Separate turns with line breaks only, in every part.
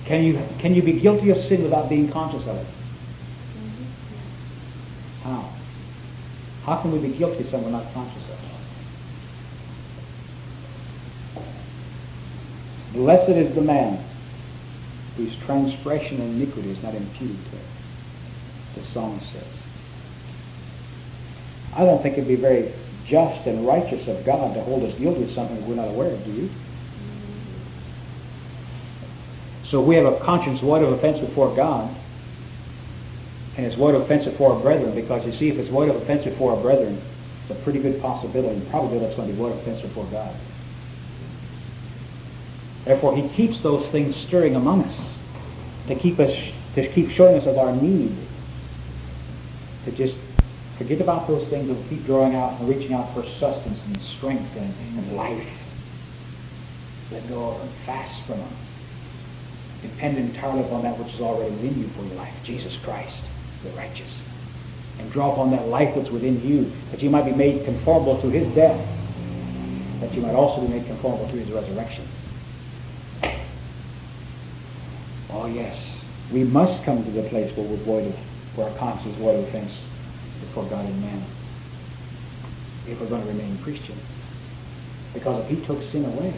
Can you be guilty of sin without being conscious of it? How? How can we be guilty of something we're not conscious of? Blessed is the man whose transgression and iniquity is not imputed to him, the psalmist says. I don't think it'd be very just and righteous of God to hold us guilty of something we're not aware of, do you? So we have a conscience void of offense before God, and it's void of offense before our brethren, because you see, if it's void of offense before our brethren, it's a pretty good possibility, and probably that's going to be void of offense before God. Therefore, he keeps those things stirring among us to keep showing us of our need, to just forget about those things and keep drawing out and reaching out for sustenance and strength and life. Let go of them, fast from them. Depend entirely upon that which is already within you for your life, Jesus Christ, the righteous. And draw upon that life that's within you, that you might be made conformable to his death, that you might also be made conformable to his resurrection. Oh yes, we must come to the place where we're void of, where our conscience is void of offense before God and man, if we're going to remain Christian. Because if he took sin away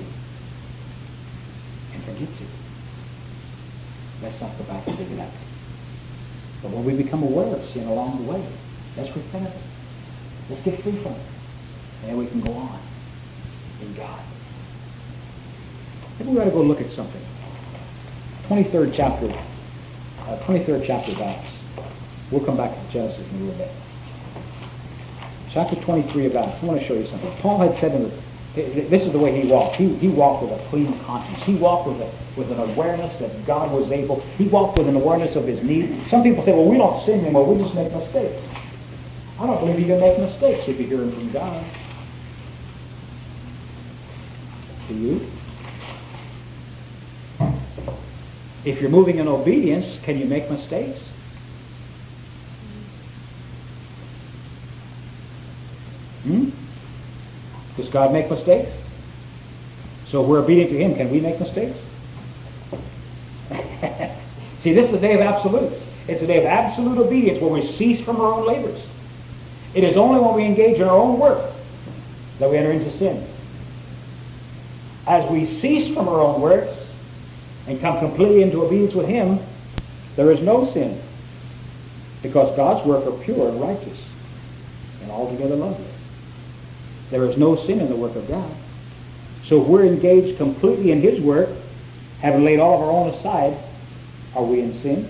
and forgets it, let's not go back and dig it up. But when we become aware of sin along the way, let's repent of it. Let's get free from it. And then we can go on in God. Maybe we ought to go look at something. 23rd chapter of Acts. We'll come back to Genesis in a little bit. Chapter 23 of Acts. I want to show you something. Paul had said in this is the way he walked. He walked with a clean conscience. He walked with an awareness that God was able. He walked with an awareness of his need. Some people say, well, we don't sin anymore. We just make mistakes. I don't believe you can make mistakes if you're hearing from God. Do you? If you're moving in obedience, can you make mistakes? Does God make mistakes? So if we're obedient to him, can we make mistakes? See, this is the day of absolutes. It's a day of absolute obedience where we cease from our own labors. It is only when we engage in our own work that we enter into sin. As we cease from our own works and come completely into obedience with him, there is no sin, because God's work are pure and righteous and altogether lovely. There is no sin in the work of God. So if we're engaged completely in his work, having laid all of our own aside, are we in sin?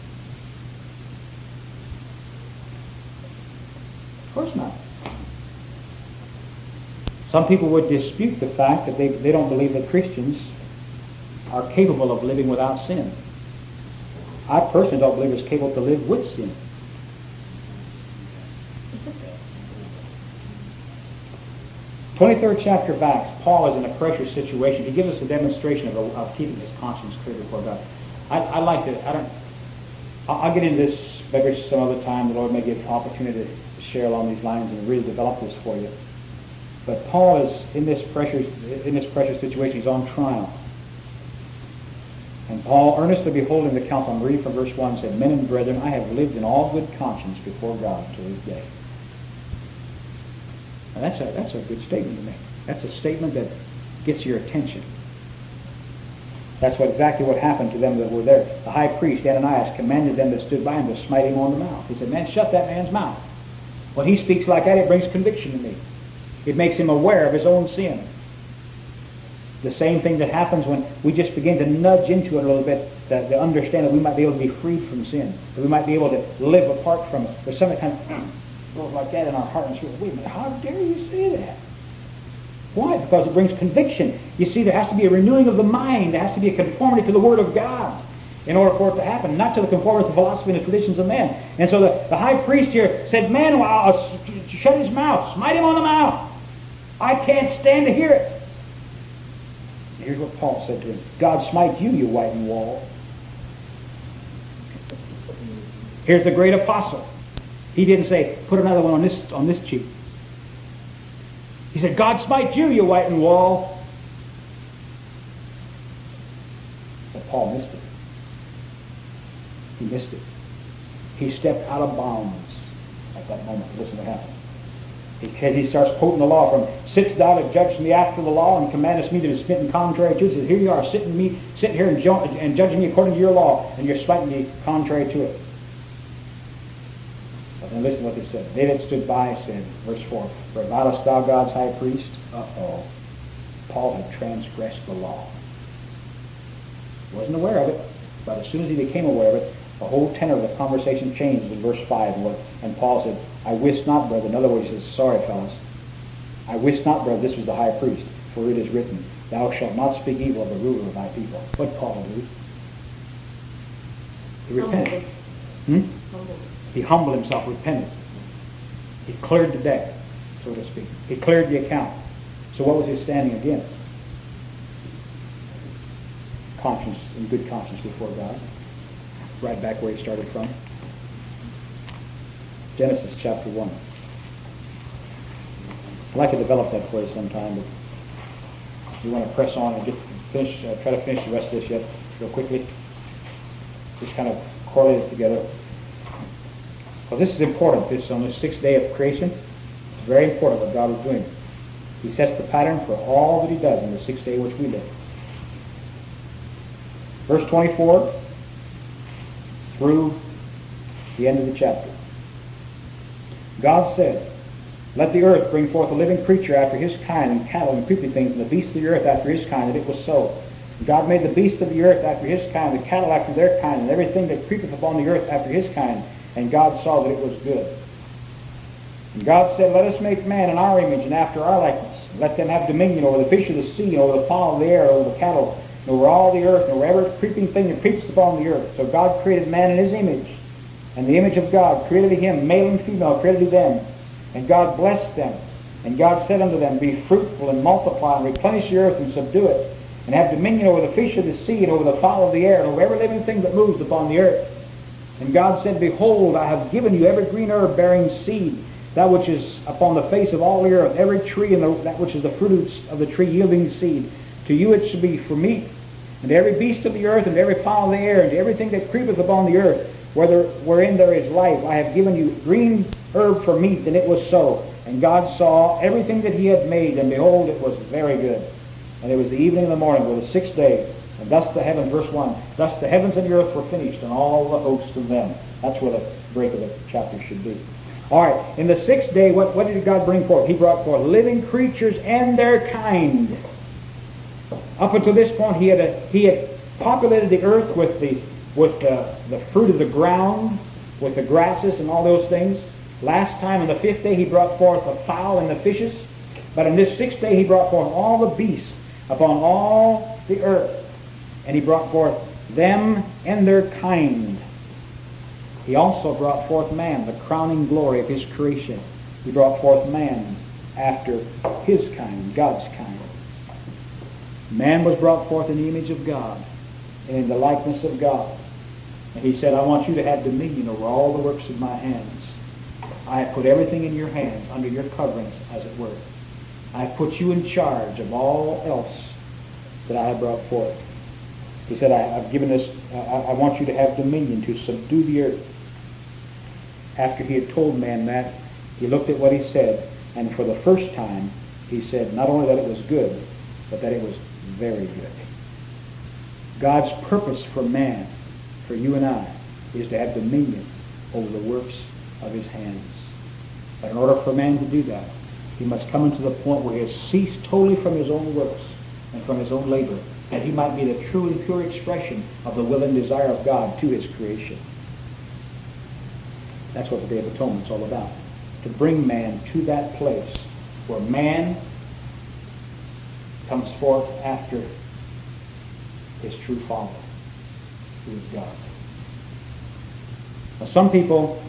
Of course not. Some people would dispute the fact that they don't believe that Christians are capable of living without sin. I personally don't believe it's capable to live with sin. 23rd chapter of Acts, Paul is in a pressure situation. He gives us a demonstration of keeping his conscience clear before God. I'll get into this maybe some other time. The Lord may give opportunity to share along these lines and really develop this for you. But Paul is in this pressure situation. He's on trial. And Paul, earnestly beholding the council, I'm reading from verse 1, said, Men and brethren, I have lived in all good conscience before God to this day. Now that's a good statement to make. That's a statement that gets your attention. That's exactly what happened to them that were there. The high priest, Ananias, commanded them that stood by him to smite him on the mouth. He said, man, shut that man's mouth. When he speaks like that, it brings conviction to me. It makes him aware of his own sin. The same thing that happens when we just begin to nudge into it a little bit, to understand that we might be able to be freed from sin, that we might be able to live apart from it. There's something kind of goes like that in our heart, and say, wait a minute, how dare you say that? Why? Because it brings conviction. You see, there has to be a renewing of the mind. There has to be a conformity to the Word of God in order for it to happen, not to the conformity to the philosophy and the traditions of men. And so the high priest here said, man, shut his mouth, smite him on the mouth. I can't stand to hear it. Here's what Paul said to him. God smite you, you whitened wall. Here's the great apostle. He didn't say, put another one on this cheek. He said, God smite you, you whitened wall. But Paul missed it. He missed it. He stepped out of bounds at that moment. Listen what happened. He starts quoting the law from, "Sitst thou to judge me after the law, and commandest me to be smitten contrary to it?" He says, "Here you are, sitting here and judging me according to your law, and you're smiting me contrary to it." But then listen what they said. They that stood by said, verse 4, "Revilest thou God's high priest?" Uh-oh. Paul had transgressed the law. He wasn't aware of it, but as soon as he became aware of it, the whole tenor of the conversation changed in verse 5. And Paul said, "I wist not, brother." In other words, he says, "Sorry, fellas. I wist not, brother, this was the high priest. For it is written, Thou shalt not speak evil of the ruler of thy people." What did Paul do? He repented. He humbled himself, repented. He cleared the deck, so to speak. He cleared the account. So what was his standing again? Conscience, in good conscience before God. Right back where he started from. Genesis chapter 1. I'd like to develop that for you sometime, but we want to press on and try to finish the rest of this yet, real quickly. Just kind of correlate it together. Well, this is important. This on the sixth day of creation. It's very important what God is doing. He sets the pattern for all that he does in the sixth day which we live. Verse 24 through the end of the chapter. God said, "Let the earth bring forth a living creature after his kind, and cattle and creeping things, and the beasts of the earth after his kind," and it was so. And God made the beasts of the earth after his kind, the cattle after their kind, and everything that creepeth upon the earth after his kind. And God saw that it was good. And God said, "Let us make man in our image and after our likeness. Let them have dominion over the fish of the sea, and over the fowl of the air, over the cattle, and over all the earth, and over every creeping thing that creeps upon the earth." So God created man in his image. And the image of God created him, male and female created he them. And God blessed them. And God said unto them, "Be fruitful and multiply, and replenish the earth and subdue it, and have dominion over the fish of the sea, and over the fowl of the air, and over every living thing that moves upon the earth." And God said, "Behold, I have given you every green herb bearing seed, that which is upon the face of all the earth, every tree, and that which is the fruit of the tree yielding seed. To you it shall be for meat, and to every beast of the earth, and to every fowl of the air, and to everything that creepeth upon the earth, wherein there is life, I have given you green herb for meat," and it was so. And God saw everything that he had made, and behold, it was very good. And it was the evening and the morning, or the sixth day. And thus the heavens, verse 1, "Thus the heavens and the earth were finished, and all the hosts of them." That's what a break of the chapter should be. All right, in the sixth day, what did God bring forth? He brought forth living creatures and their kind. Up until this point, he had populated the earth with the fruit of the ground, with the grasses and all those things. Last time, on the fifth day, he brought forth the fowl and the fishes. But on this sixth day, he brought forth all the beasts upon all the earth. And he brought forth them and their kind. He also brought forth man, the crowning glory of his creation. He brought forth man after his kind, God's kind. Man was brought forth in the image of God and in the likeness of God. And he said, "I want you to have dominion over all the works of my hands. I have put everything in your hands, under your coverings, as it were. I have put you in charge of all else that I have brought forth." He said, "I've given this, I want you to have dominion, to subdue the earth." After he had told man that, he looked at what he said, and for the first time, he said not only that it was good, but that it was very good. God's purpose for man, for you and I, is to have dominion over the works of his hands. But in order for man to do that, he must come into the point where he has ceased totally from his own works and from his own labor, that he might be the true and pure expression of the will and desire of God to his creation. That's what the Day of Atonement is all about. To bring man to that place where man comes forth after his true Father, who is God. Now, some people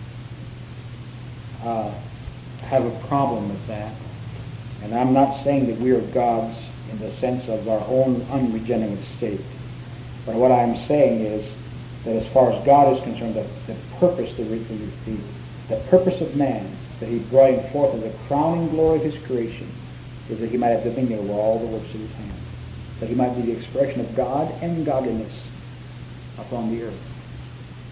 have a problem with that, and I'm not saying that we are gods in the sense of our own unregenerate state. But what I'm saying is that as far as God is concerned, the purpose of man, that he brought him forth as the crowning glory of his creation, is that he might have dominion over all the works of his hands, that he might be the expression of God and godliness upon the earth.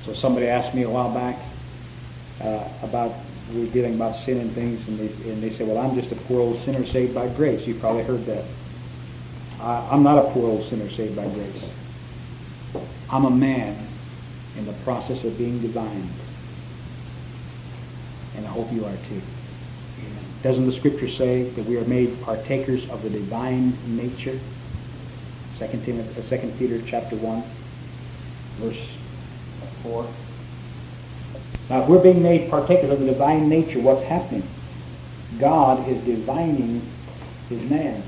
So somebody asked me a while back about, we were dealing about sin and things, and they said, well, I'm just a poor old sinner saved by grace. You probably heard that. I'm not a poor old sinner saved by grace. I'm a man in the process of being divine. And I hope you are too. Amen. Doesn't the Scripture say that we are made partakers of the divine nature? 2 Peter chapter 1, verse 4. Now, if we're being made partakers of the divine nature, what's happening? God is divining his man.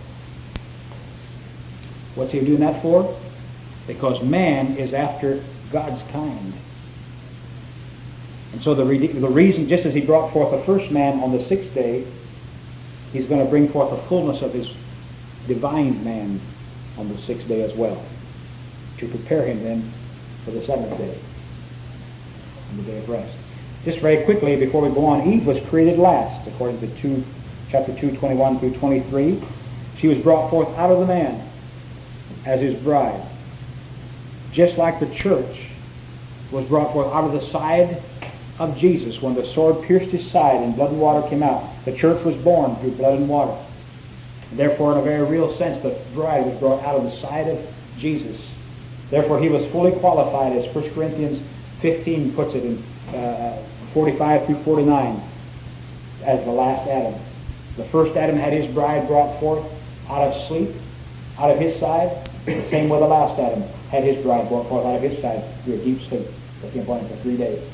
What's he doing that for? Because man is after God's kind. And so the reason, just as he brought forth the first man on the sixth day, he's going to bring forth the fullness of his divine man on the sixth day as well, to prepare him then for the seventh day, on the day of rest. Just very quickly before we go on, Eve was created last, according to chapter 2, 21 through 23. She was brought forth out of the man as his bride. Just like the church was brought forth out of the side of Jesus when the sword pierced his side and blood and water came out. The church was born through blood and water. And therefore, in a very real sense, the bride was brought out of the side of Jesus. Therefore, he was fully qualified, as 1 Corinthians 15 puts it in 45 through 49, as the last Adam. The first Adam had his bride brought forth out of sleep, out of his side. The same with the last Adam had his bride brought forth out of his side through a deep sleep, looking upon him for 3 days.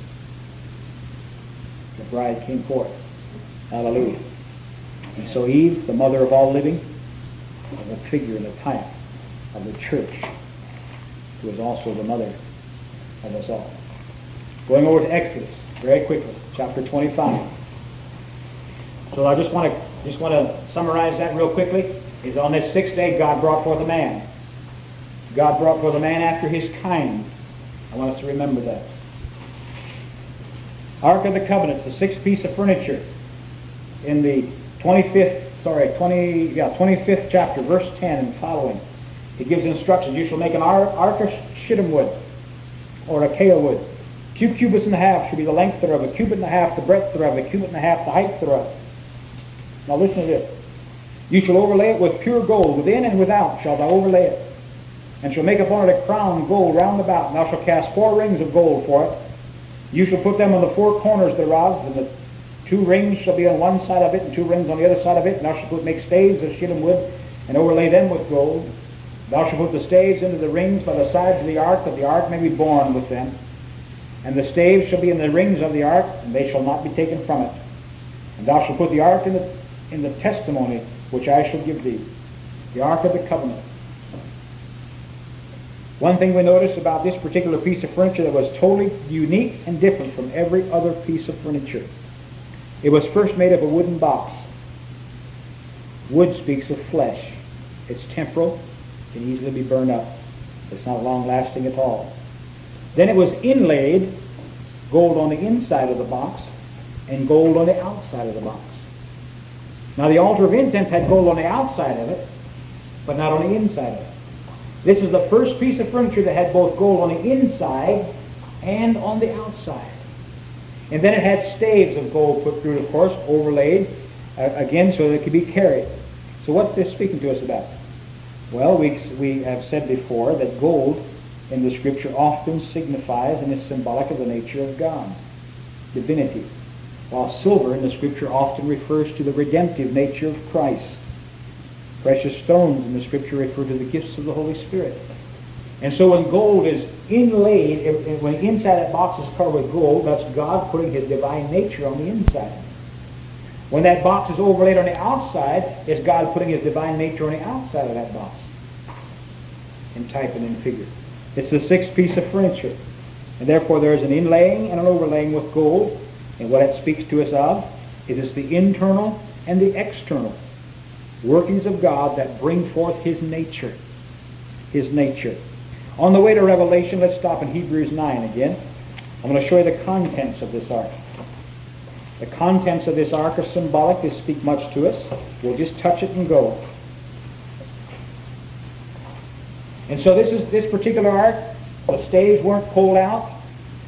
The bride came forth. Hallelujah. And so Eve, the mother of all living, was a figure and a type of the church, who is also the mother of us all. Going over to Exodus very quickly, chapter 25. So I just want to summarize that real quickly. Is on this sixth day God brought forth a man. God brought forth a man after his kind. I want us to remember that. Ark of the Covenant, the sixth piece of furniture in the 25th chapter, verse 10 and following. It gives instructions. You shall make an ark of shittim wood, or acacia wood. 2 cubits and a half shall be the length thereof, a cubit and a half the breadth thereof, a cubit and a half the height thereof. Now listen to this. You shall overlay it with pure gold, within and without shalt thou overlay it, and shall make upon it a crown gold round about, and thou shalt cast 4 rings of gold for it. You shall put them on the 4 corners thereof, and the 2 rings shall be on one side of it, and 2 rings on the other side of it, and thou shalt make staves of shittim wood, and overlay them with gold. Thou shalt put the staves into the rings by the sides of the ark, that the ark may be borne with them. And the staves shall be in the rings of the ark, and they shall not be taken from it. And thou shalt put the ark in the testimony which I shall give thee, the ark of the covenant. One thing we notice about this particular piece of furniture that was totally unique and different from every other piece of furniture. It was first made of a wooden box. Wood speaks of flesh. It's temporal, can easily be burned up. It's not long-lasting at all. Then it was inlaid, gold on the inside of the box and gold on the outside of the box. Now the altar of incense had gold on the outside of it, but not on the inside of it. This is the first piece of furniture that had both gold on the inside and on the outside. And then it had staves of gold put through it, of course, overlaid, again, so that it could be carried. So what's this speaking to us about? Well, we have said before that gold in the Scripture often signifies and is symbolic of the nature of God, divinity, while silver in the Scripture often refers to the redemptive nature of Christ. Precious stones in the Scripture refer to the gifts of the Holy Spirit. And so when gold is inlaid, when the inside of that box is covered with gold, that's God putting his divine nature on the inside. When that box is overlaid on the outside, it's God putting his divine nature on the outside of that box, in type and in figure. It's the sixth piece of furniture. And therefore there is an inlaying and an overlaying with gold. And what it speaks to us of is the internal and the external workings of God that bring forth his nature. His nature. On the way to Revelation, let's stop in Hebrews 9 again. I'm going to show you the contents of this ark. The contents of this ark are symbolic. They speak much to us. We'll just touch it and go. And so this particular ark, the staves weren't pulled out.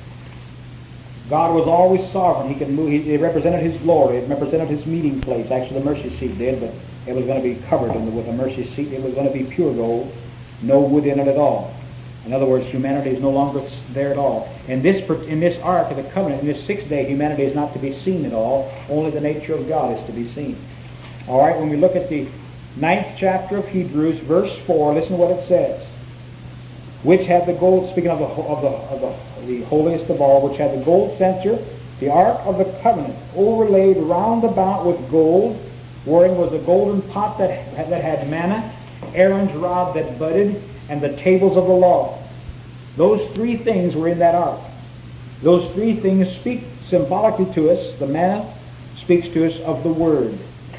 God was always sovereign. He could move. It represented His glory. It represented His meeting place. Actually, the mercy seat did, but it was going to be covered with a mercy seat. It was going to be pure gold, no wood in it at all. In other words, humanity is no longer there at all. In this Ark of the Covenant, in this 6th day, humanity is not to be seen at all. Only the nature of God is to be seen. All right, when we look at the 9th chapter of Hebrews, verse 4, listen to what it says. Which had the gold, speaking of the holiest of all, which had the gold censer, the Ark of the Covenant, overlaid round about with gold, wherein was a golden pot that had manna, Aaron's rod that budded, and the tables of the law. Those 3 things were in that ark. Those 3 things speak symbolically to us. The manna speaks to us of the Word.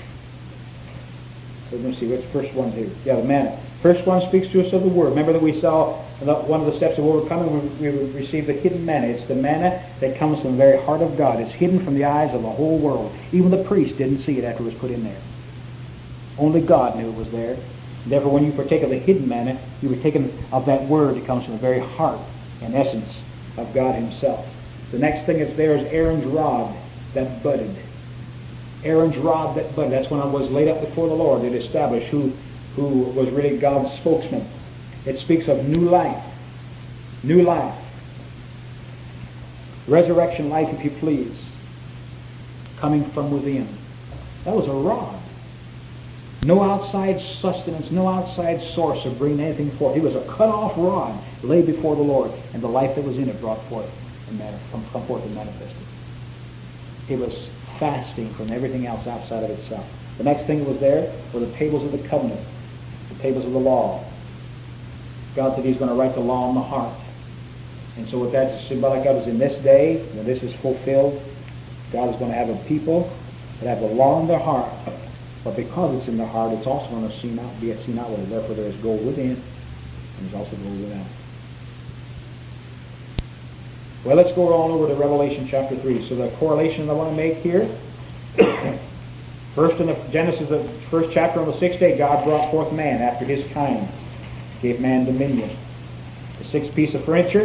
So let me see, what's the first one here? Yeah, the manna. First one speaks to us of the Word. Remember that we saw one of the steps of overcoming, we receive the hidden manna. It's the manna that comes from the very heart of God. It's hidden from the eyes of the whole world. Even the priest didn't see it after it was put in there. Only God knew it was there. Therefore, when you partake of the hidden manna, you were taken of that Word that comes from the very heart and essence of God Himself. The next thing that's there is Aaron's rod that budded. Aaron's rod that budded. That's when I was laid up before the Lord. It established who was really God's spokesman. It speaks of new life. New life. Resurrection life, if you please. Coming from within. That was a rod. No outside sustenance, no outside source of bringing anything forth. It was a cut-off rod laid before the Lord, and the life that was in it brought forth and come forth and manifested. It was fasting from everything else outside of itself. The next thing that was there were the tables of the covenant, the tables of the law. God said He's going to write the law on the heart. And so what that's symbolic of is in this day, when this is fulfilled, God is going to have a people that have the law in their heart. But because it's in the heart, it's also going to be seen outward. Therefore, there is gold within, and there's also gold without. Well, let's go on over to Revelation chapter 3. So the correlation I want to make here, first in the Genesis, the first chapter on the 6th day, God brought forth man after His kind, gave man dominion. The 6th piece of furniture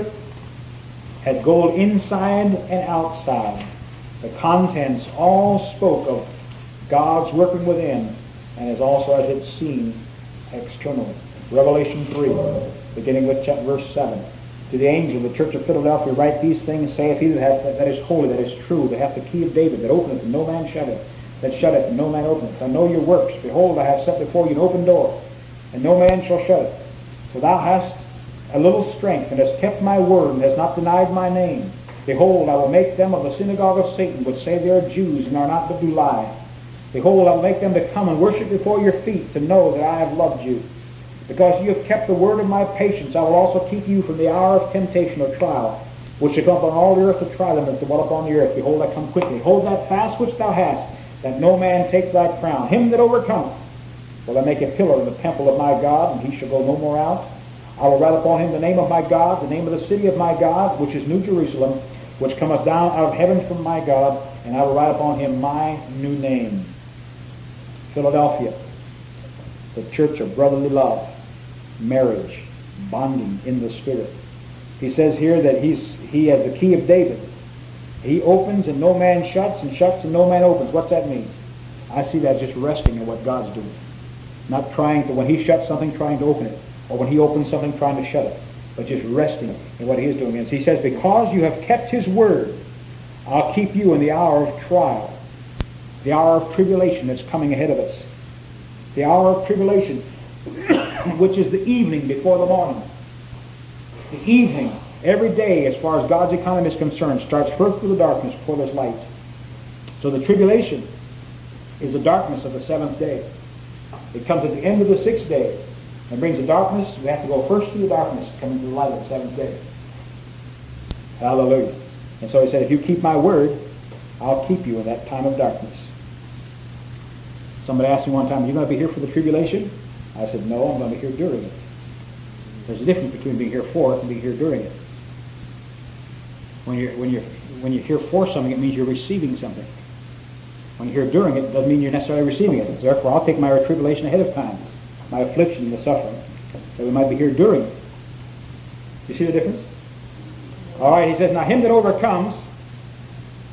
had gold inside and outside. The contents all spoke of God's working within, and is also as it's seen externally. Revelation 3, beginning with verse 7. To the angel of the church of Philadelphia write these things, saith He that is holy, that is true, that hath the key of David, that openeth and no man shutteth, that shutteth and no man openeth. I know your works. Behold, I have set before you an open door, and no man shall shut it. For thou hast a little strength, and hast kept my word, and hast not denied my name. Behold, I will make them of the synagogue of Satan, which say they are Jews, and are not, but do lie. Behold, I will make them to come and worship before your feet, to know that I have loved you. Because you have kept the word of my patience, I will also keep you from the hour of temptation or trial, which shall come upon all the earth to try them that dwell upon the earth. Behold, I come quickly. Hold that fast which thou hast, that no man take thy crown. Him that overcometh will I make a pillar in the temple of my God, and he shall go no more out. I will write upon him the name of my God, the name of the city of my God, which is New Jerusalem, which cometh down out of heaven from my God, and I will write upon him my new name. Philadelphia, the church of brotherly love, marriage, bonding in the Spirit. He says here that he has the key of David. He opens and no man shuts, and shuts and no man opens. What's that mean? I see that just resting in what God's doing. Not trying to, when He shuts something, trying to open it. Or when He opens something, trying to shut it. But just resting in what He is doing. And so He says, because you have kept His word, I'll keep you in the hour of trial. The hour of tribulation that's coming ahead of us. The hour of tribulation, which is the evening before the morning. The evening, every day, as far as God's economy is concerned, starts first with the darkness before there's light. So the tribulation is the darkness of the 7th day. It comes at the end of the 6th day and brings the darkness. We have to go first through the darkness, coming to the light of the 7th day. Hallelujah. And so He said, if you keep my word, I'll keep you in that time of darkness. Somebody asked me one time, are you going to be here for the tribulation? I said, no, I'm going to be here during it. There's a difference between being here for it and being here during it. When you're here for something, it means you're receiving something. When you're here during it, it doesn't mean you're necessarily receiving it. Therefore, I'll take my tribulation ahead of time, my affliction and the suffering, that we might be here during it. You see the difference? All right, He says, now him that overcomes,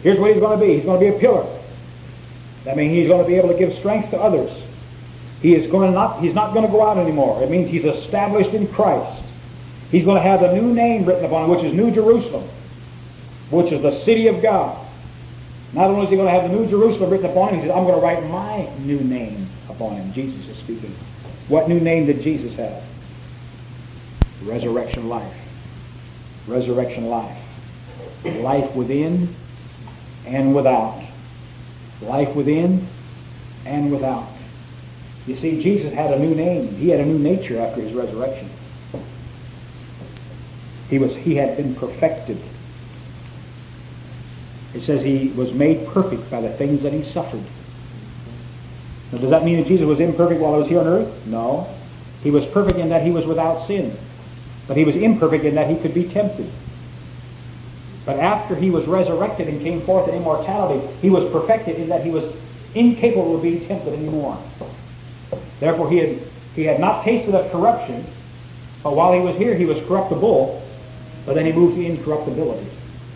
Here's what he's going to be. He's going to be a pillar. That means he's going to be able to give strength to others. He's not going to go out anymore. It means he's established in Christ. He's going to have the new name written upon him, which is New Jerusalem, which is the city of God. Not only is he going to have the New Jerusalem written upon him, he says, I'm going to write my new name upon him. Jesus is speaking. What new name did Jesus have? Resurrection life. Resurrection life. Life within and without. Life within and without. You see, Jesus had a new name. He had a new nature after his resurrection. He had been perfected. It says he was made perfect by the things that he suffered. Now, does that mean that Jesus was imperfect while he was here on earth? No. He was perfect in that he was without sin. But he was imperfect in that he could be tempted. But after he was resurrected and came forth in immortality, he was perfected in that he was incapable of being tempted anymore. Therefore, he had not tasted of corruption, but while he was here, he was corruptible, but then he moved to incorruptibility.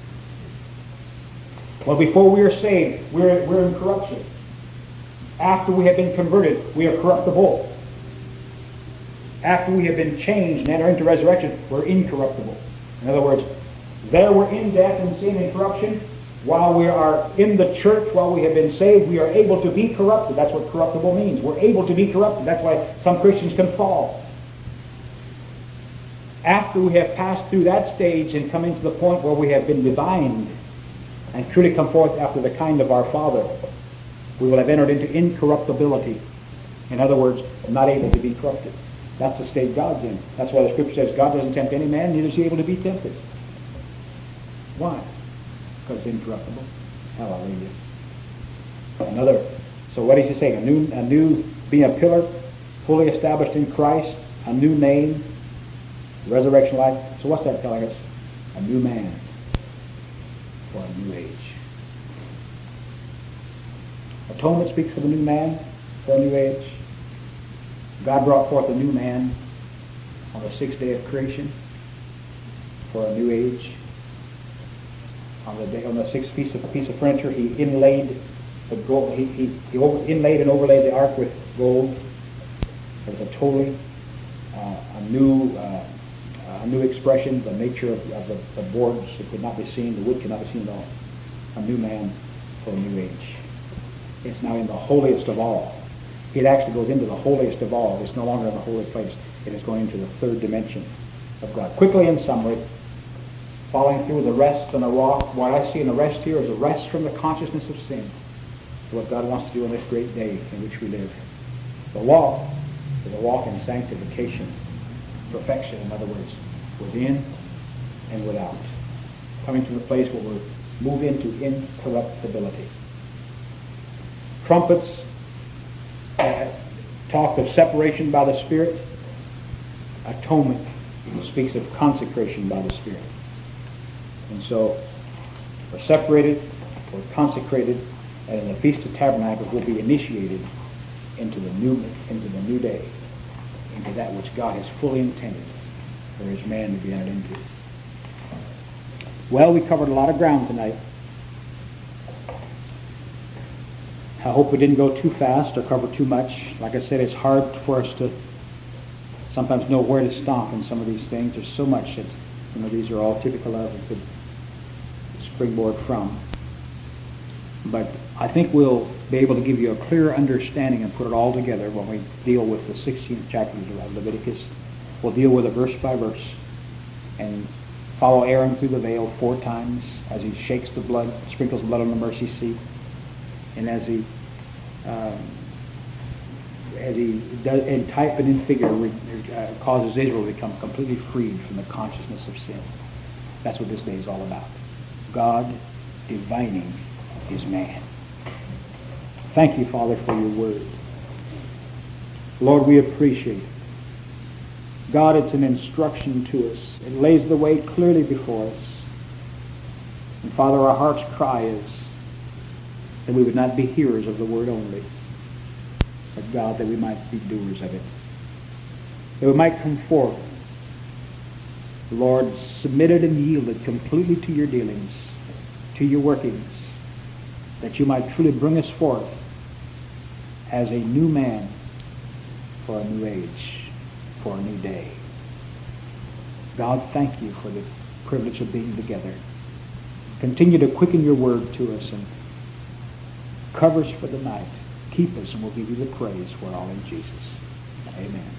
Well, before we are saved, we're in corruption. After we have been converted, we are corruptible. After we have been changed and enter into resurrection, we're incorruptible. In other words, there we're in death and sin and corruption. While we are in the church, while we have been saved, we are able to be corrupted. That's what corruptible means. We're able to be corrupted. That's why some Christians can fall. After we have passed through that stage and come into the point where we have been divined and truly come forth after the kind of our Father, we will have entered into incorruptibility. In other words, not able to be corrupted. That's the state God's in. That's why the Scripture says God doesn't tempt any man, neither is he able to be tempted. Why? Because it's incorruptible. Hallelujah. So what is he saying? A new, being a pillar, fully established in Christ, a new name, resurrection life. So what's that telling us? A new man for a new age. Atonement speaks of a new man for a new age. God brought forth a new man on the sixth day of creation for a new age. On the sixth piece of furniture, he inlaid the gold. He inlaid and overlaid the ark with gold. It was a totally a new expression. The nature of the boards, it could not be seen. The wood could not be seen at all. A new man for a new age. It's now in the holiest of all. It actually goes into the holiest of all. It's no longer in the holy place. It is going into the third dimension of God. Quickly, in summary, following through the rests on the rock, what I see in the rest here is a rest from the consciousness of sin. What God wants to do on this great day in which we live. The walk is a walk in sanctification, perfection, in other words, within and without. Coming to the place where we move into incorruptibility. Trumpets talk of separation by the Spirit. Atonement speaks of consecration by the Spirit. And so we're separated, we're consecrated, and in the Feast of Tabernacles we'll be initiated into the new day, into that which God has fully intended for his man to be entered into. Well, we covered a lot of ground tonight. I hope we didn't go too fast or cover too much. Like I said, it's hard for us to sometimes know where to stop in some of these things. There's so much that these are all typical of we could springboard from. But I think we'll be able to give you a clear understanding and put it all together when we deal with the 16th chapter of Leviticus. We'll deal with it verse by verse and follow Aaron through the veil 4 times as he shakes the blood, sprinkles the blood on the mercy seat, and as he does in type and in figure causes Israel to become completely freed from the consciousness of sin. That's what this day is all about. God divining his man. Thank you, Father, for your word. Lord, we appreciate it. God, it's an instruction to us. It lays the way clearly before us. And Father, our heart's cry is that we would not be hearers of the word only, but God, that we might be doers of it. That we might come forth, Lord, submitted and yielded completely to your dealings, to your workings, that you might truly bring us forth as a new man for a new age, for a new day. God, thank you for the privilege of being together. Continue to quicken your word to us and cover us for the night. Keep us, and we'll give you the praise for all in Jesus. Amen.